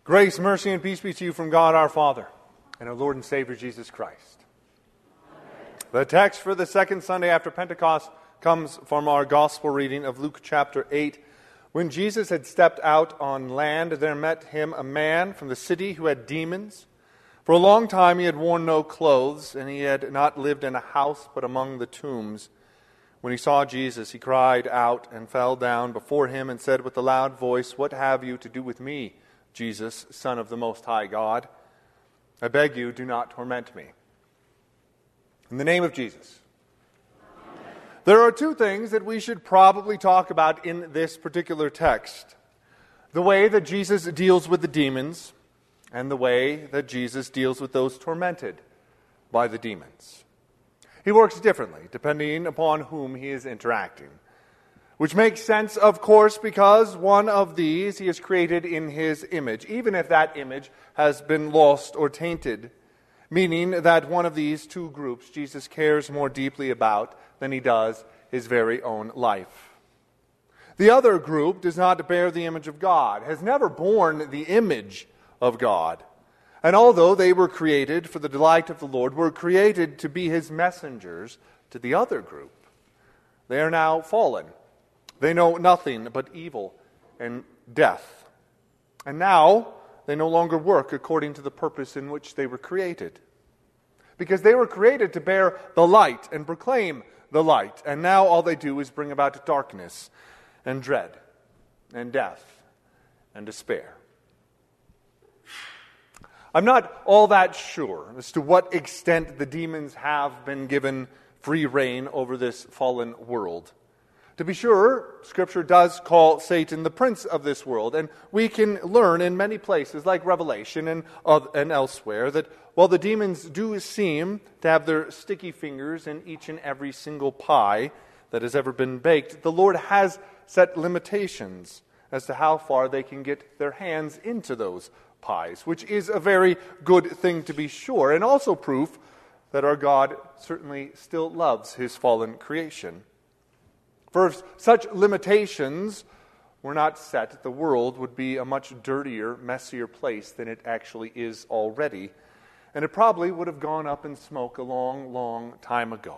Grace, mercy, and peace be to you from God our Father and our Lord and Savior Jesus Christ. Amen. The text for the second Sunday after Pentecost comes from our gospel reading of Luke chapter 8. When Jesus had stepped out on land, there met him a man from the city who had demons. For a long time he had worn no clothes, and he had not lived in a house but among the tombs. When he saw Jesus, he cried out and fell down before him and said with a loud voice, "What have you to do with me, Jesus, Son of the Most High God? I beg you, do not torment me." In the name of Jesus. Amen. There are two things that we should probably talk about in this particular text. The way that Jesus deals with the demons, and the way that Jesus deals with those tormented by the demons. He works differently, depending upon whom he is interacting. Which makes sense, of course, because one of these he has created in his image, even if that image has been lost or tainted, meaning that one of these two groups Jesus cares more deeply about than he does his very own life. The other group does not bear the image of God, has never borne the image of God. And although they were created for the delight of the Lord, were created to be his messengers to the other group, they are now fallen. They know nothing but evil and death. And now they no longer work according to the purpose in which they were created. Because they were created to bear the light and proclaim the light. And now all they do is bring about darkness and dread and death and despair. I'm not all that sure as to what extent the demons have been given free rein over this fallen world. To be sure, Scripture does call Satan the prince of this world, and we can learn in many places, like Revelation and elsewhere, that while the demons do seem to have their sticky fingers in each and every single pie that has ever been baked, the Lord has set limitations as to how far they can get their hands into those pies, which is a very good thing to be sure, and also proof that our God certainly still loves his fallen creation. For if such limitations were not set, the world would be a much dirtier, messier place than it actually is already. And it probably would have gone up in smoke a long, long time ago.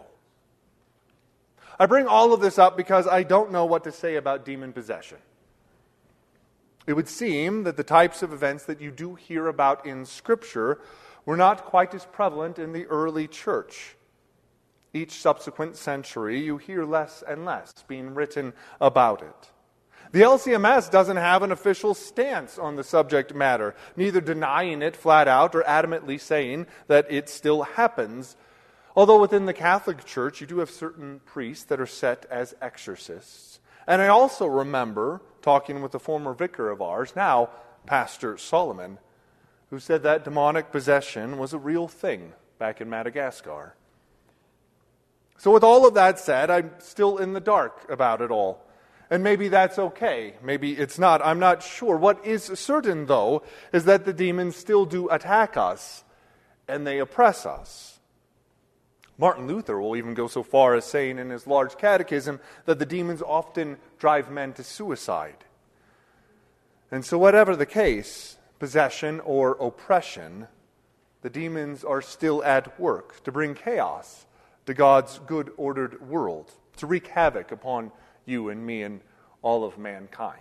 I bring all of this up because I don't know what to say about demon possession. It would seem that the types of events that you do hear about in Scripture were not quite as prevalent in the early church. Each subsequent century, you hear less and less being written about it. The LCMS doesn't have an official stance on the subject matter, neither denying it flat out or adamantly saying that it still happens. Although within the Catholic Church, you do have certain priests that are set as exorcists. And I also remember talking with a former vicar of ours, now Pastor Solomon, who said that demonic possession was a real thing back in Madagascar. So with all of that said, I'm still in the dark about it all. And maybe that's okay. Maybe it's not. I'm not sure. What is certain, though, is that the demons still do attack us, and they oppress us. Martin Luther will even go so far as saying in his large catechism that the demons often drive men to suicide. And so whatever the case, possession or oppression, the demons are still at work to bring chaos to God's good ordered world, to wreak havoc upon you and me and all of mankind.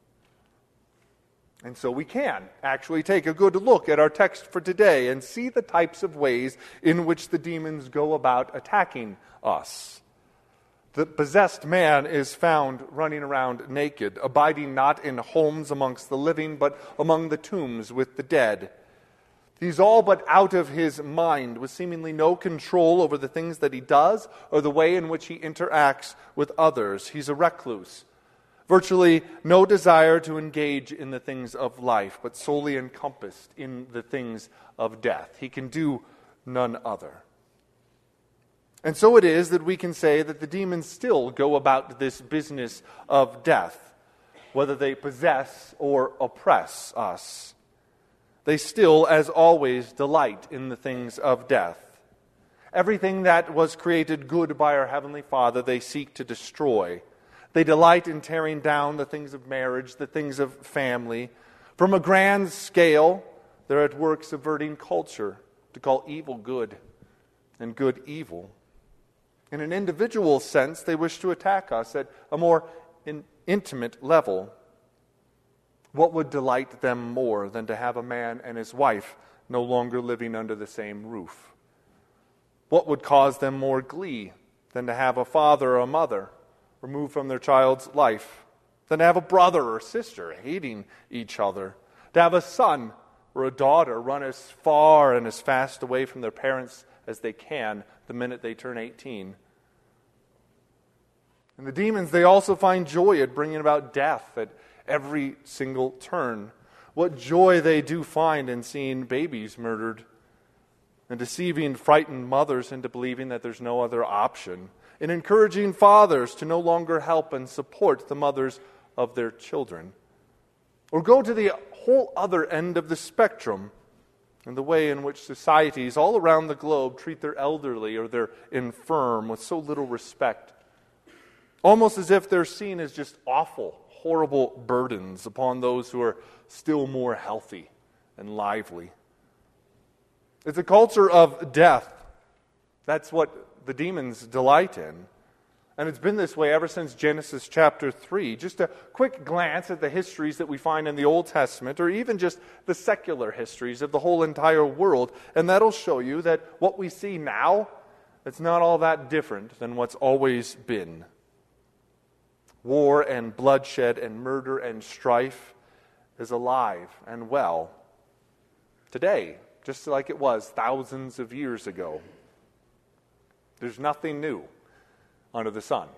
And so we can actually take a good look at our text for today and see the types of ways in which the demons go about attacking us. The possessed man is found running around naked, abiding not in homes amongst the living, but among the tombs with the dead. He's all but out of his mind, with seemingly no control over the things that he does or the way in which he interacts with others. He's a recluse. Virtually no desire to engage in the things of life, but solely encompassed in the things of death. He can do none other. And so it is that we can say that the demons still go about this business of death, whether they possess or oppress us. They still, as always, delight in the things of death. Everything that was created good by our Heavenly Father, they seek to destroy. They delight in tearing down the things of marriage, the things of family, From a grand scale, they're at work subverting culture to call evil good and good evil. In an individual sense, they wish to attack us at a more intimate level. What would delight them more than to have a man and his wife no longer living under the same roof? What would cause them more glee than to have a father or a mother removed from their child's life? Than to have a brother or sister hating each other? To have a son or a daughter run as far and as fast away from their parents as they can the minute they turn 18? And the demons, they also find joy at bringing about death at every single turn. What joy they do find in seeing babies murdered and deceiving frightened mothers into believing that there's no other option, in encouraging fathers to no longer help and support the mothers of their children. Or go to the whole other end of the spectrum in the way in which societies all around the globe treat their elderly or their infirm with so little respect, almost as if they're seen as just awful, horrible burdens upon those who are still more healthy and lively. It's a culture of death. That's what the demons delight in. And it's been this way ever since Genesis chapter 3. Just a quick glance at the histories that we find in the Old Testament, or even just the secular histories of the whole entire world, and that'll show you that what we see now, it's not all that different than what's always been. War and bloodshed and murder and strife is alive and well today, just like it was thousands of years ago. There's nothing new under the sun.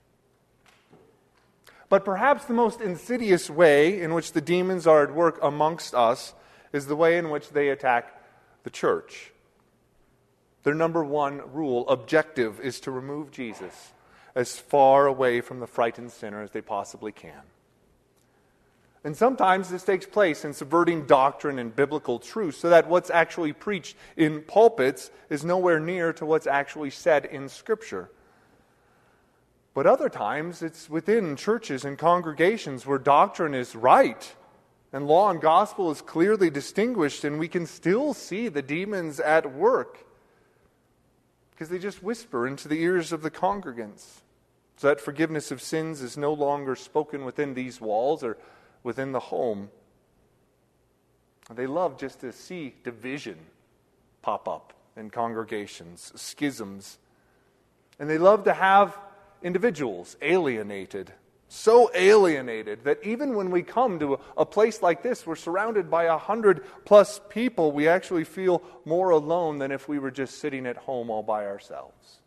But perhaps the most insidious way in which the demons are at work amongst us is the way in which they attack the church. Their number one rule, objective, is to remove Jesus as far away from the frightened sinner as they possibly can. And sometimes this takes place in subverting doctrine and biblical truth so that what's actually preached in pulpits is nowhere near to what's actually said in Scripture. But other times it's within churches and congregations where doctrine is right and law and gospel is clearly distinguished, and we can still see the demons at work because they just whisper into the ears of the congregants so that forgiveness of sins is no longer spoken within these walls or within the home. They love just to see division pop up in congregations, schisms. And they love to have individuals alienated, so alienated that even when we come to a place like this, we're surrounded by 100+ people, we actually feel more alone than if we were just sitting at home all by ourselves.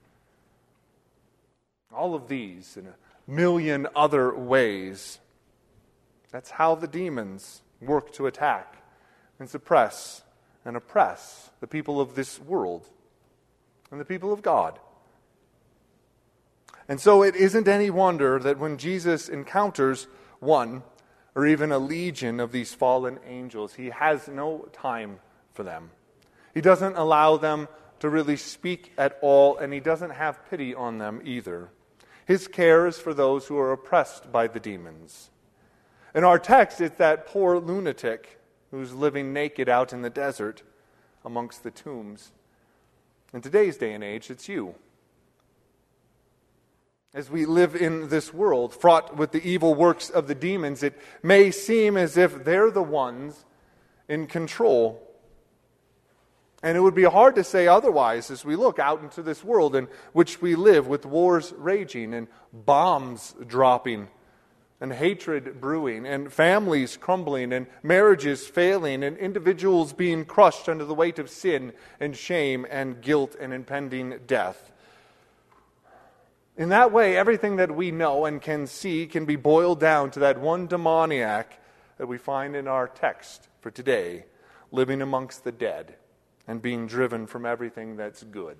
All of these in a million other ways, that's how the demons work to attack and suppress and oppress the people of this world and the people of God. And so it isn't any wonder that when Jesus encounters one or even a legion of these fallen angels, he has no time for them. He doesn't allow them to really speak at all, and he doesn't have pity on them either. His care is for those who are oppressed by the demons. In our text, it's that poor lunatic who's living naked out in the desert amongst the tombs. In today's day and age, it's you. As we live in this world fraught with the evil works of the demons, it may seem as if they're the ones in control. And it would be hard to say otherwise as we look out into this world in which we live, with wars raging and bombs dropping and hatred brewing and families crumbling and marriages failing and individuals being crushed under the weight of sin and shame and guilt and impending death. In that way, everything that we know and can see can be boiled down to that one demoniac that we find in our text for today, living amongst the dead and being driven from everything that's good.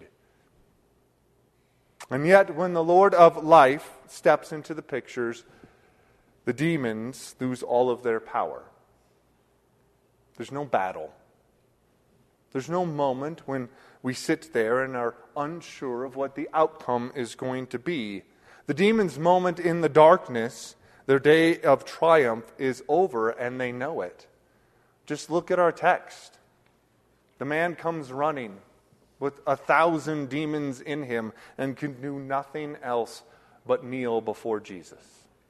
And yet, when the Lord of life steps into the pictures, the demons lose all of their power. There's no battle. There's no moment when we sit there and are unsure of what the outcome is going to be. The demon's moment in the darkness, Their day of triumph is over, and they know it. Just look at our text. The man comes running with 1,000 demons in him and can do nothing else but kneel before Jesus.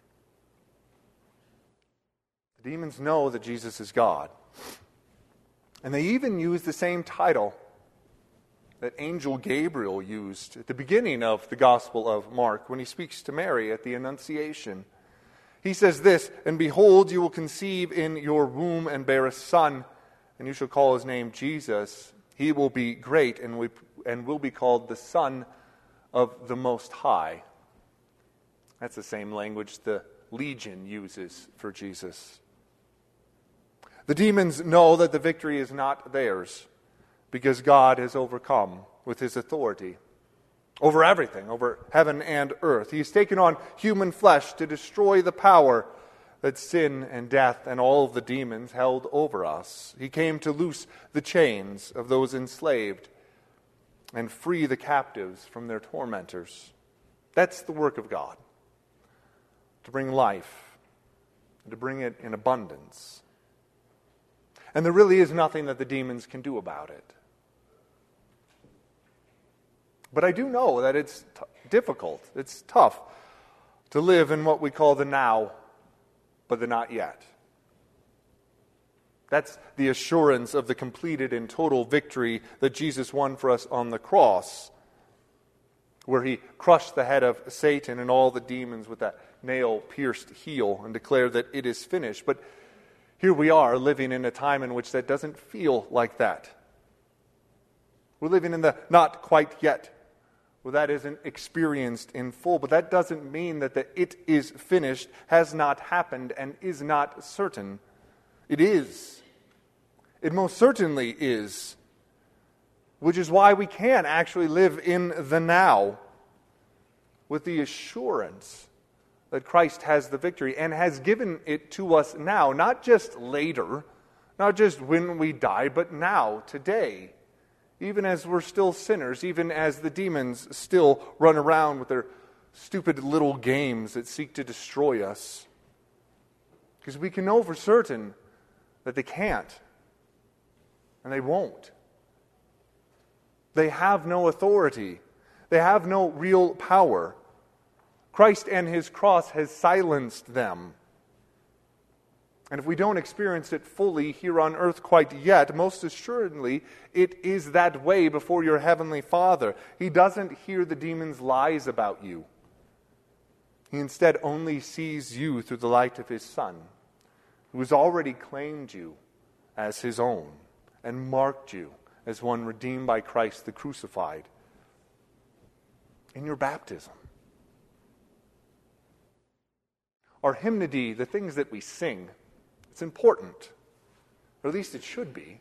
The demons know that Jesus is God. And they even use the same title that Angel Gabriel used at the beginning of the Gospel of Mark when he speaks to Mary at the Annunciation. He says this, "And behold, you will conceive in your womb and bear a son, and you shall call his name Jesus. He will be great and will be called the Son of the Most High." That's the same language the Legion uses for Jesus. The demons know that the victory is not theirs because God has overcome with his authority over everything, over heaven and earth. He's taken on human flesh to destroy the power that sin and death and all of the demons held over us. He came to loose the chains of those enslaved and free the captives from their tormentors. That's the work of God, to bring life and to bring it in abundance. And there really is nothing that the demons can do about it. But I do know that it's difficult, it's tough to live in what we call the now, but the not yet. That's the assurance of the completed and total victory that Jesus won for us on the cross, where he crushed the head of Satan and all the demons with that nail-pierced heel and declared that it is finished. But here we are living in a time in which that doesn't feel like that. We're living in the not quite yet, where that isn't experienced in full. But that doesn't mean that the "it is finished" has not happened and is not certain. It is. It most certainly is. Which is why we can actually live in the now with the assurance that Christ has the victory and has given it to us now. Not just later, not just when we die, but now, today. Even as we're still sinners, even as the demons still run around with their stupid little games that seek to destroy us. Because we can know for certain that they can't, and they won't. They have no authority. They have no real power. Christ and his cross has silenced them. And if we don't experience it fully here on earth quite yet, most assuredly, it is that way before your heavenly Father. He doesn't hear the demons' lies about you. He instead only sees you through the light of his Son, who has already claimed you as his own and marked you as one redeemed by Christ the crucified in your baptism. Our hymnody, the things that we sing, it's important, or at least it should be.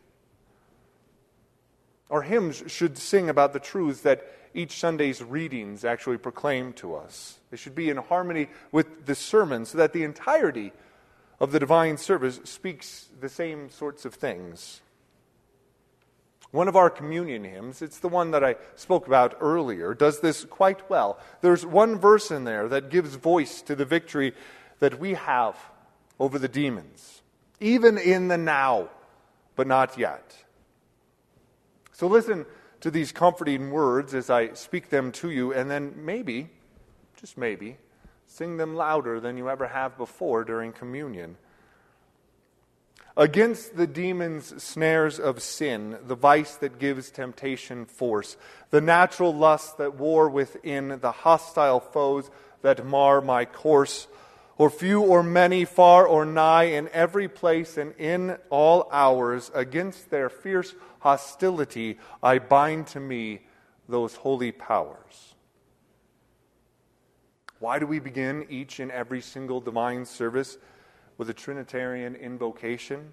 Our hymns should sing about the truths that each Sunday's readings actually proclaim to us. They should be in harmony with the sermon so that the entirety of the divine service speaks the same sorts of things. One of our communion hymns, it's the one that I spoke about earlier, does this quite well. There's one verse in there that gives voice to the victory that we have over the demons, even in the now, but not yet. So listen to these comforting words as I speak them to you, and then maybe, just maybe, sing them louder than you ever have before during communion. Against the demon's snares of sin, the vice that gives temptation force, the natural lust that war within, the hostile foes that mar my course, or few or many, far or nigh, in every place and in all hours, against their fierce hostility, I bind to me those holy powers. Why do we begin each and every single divine service with a Trinitarian invocation?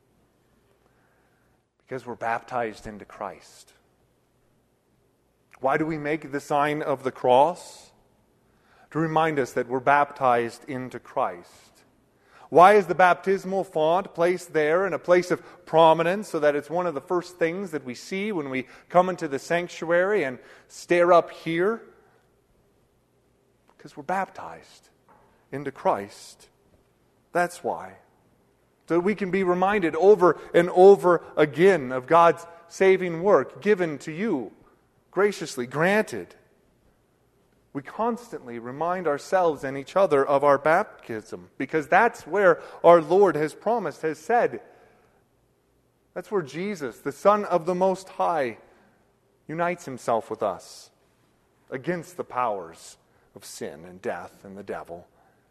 Because we're baptized into Christ. Why do we make the sign of the cross? To remind us that we're baptized into Christ. Why is the baptismal font placed there in a place of prominence so that it's one of the first things that we see when we come into the sanctuary and stare up here? Because we're baptized into Christ. That's why. So that we can be reminded over and over again of God's saving work given to you, graciously granted. We constantly remind ourselves and each other of our baptism, because that's where our Lord has promised, has said. That's where Jesus, the Son of the Most High, unites himself with us against the powers of sin and death and the devil.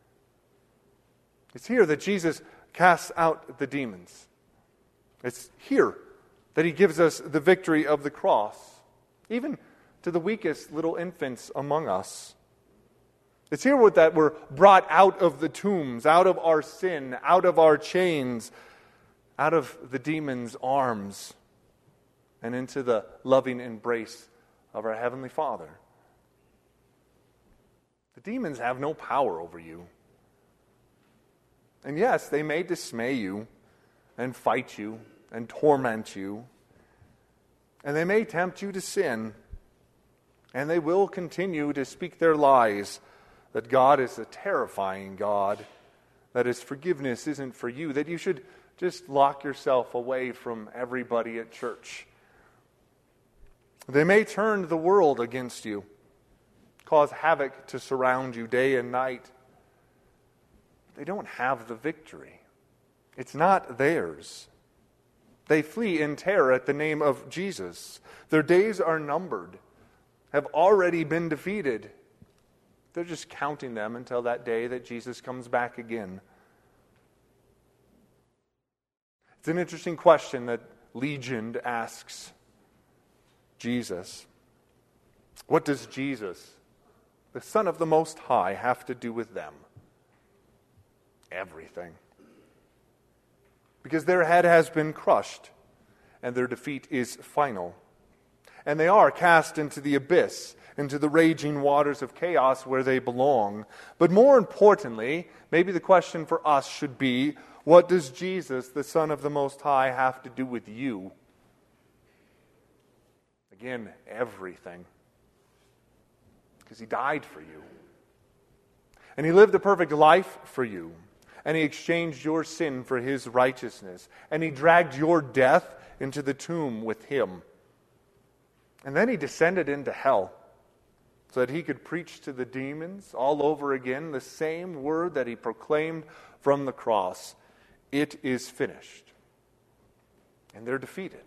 It's here that Jesus casts out the demons. It's here that he gives us the victory of the cross, even to the weakest little infants among us. It's here that we're brought out of the tombs, out of our sin, out of our chains, out of the demon's arms, and into the loving embrace of our Heavenly Father. The demons have no power over you. And yes, they may dismay you and fight you and torment you. And they may tempt you to sin. And they will continue to speak their lies that God is a terrifying God, that His forgiveness isn't for you, that you should just lock yourself away from everybody at church. They may turn the world against you, cause havoc to surround you day and night. They don't have the victory. It's not theirs. They flee in terror at the name of Jesus. Their days are numbered, have already been defeated. They're just counting them until that day that Jesus comes back again. It's an interesting question that Legion asks Jesus. What does Jesus, the Son of the Most High, have to do with them? Everything. Because their head has been crushed, and their defeat is final. And they are cast into the abyss, into the raging waters of chaos where they belong. But more importantly, maybe the question for us should be, what does Jesus, the Son of the Most High, have to do with you? Again, everything. Because He died for you. And He lived a perfect life for you. And He exchanged your sin for His righteousness. And He dragged your death into the tomb with Him. And then He descended into hell so that He could preach to the demons all over again the same word that He proclaimed from the cross. It is finished. And they're defeated.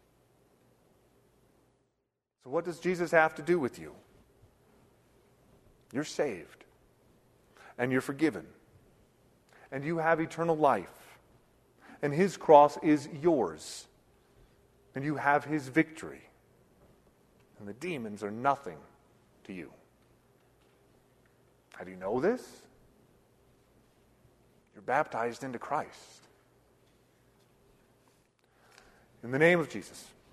So what does Jesus have to do with you? You're saved. And you're forgiven. And you have eternal life. And His cross is yours. And you have His victory. And the demons are nothing to you. How do you know this? You're baptized into Christ. In the name of Jesus.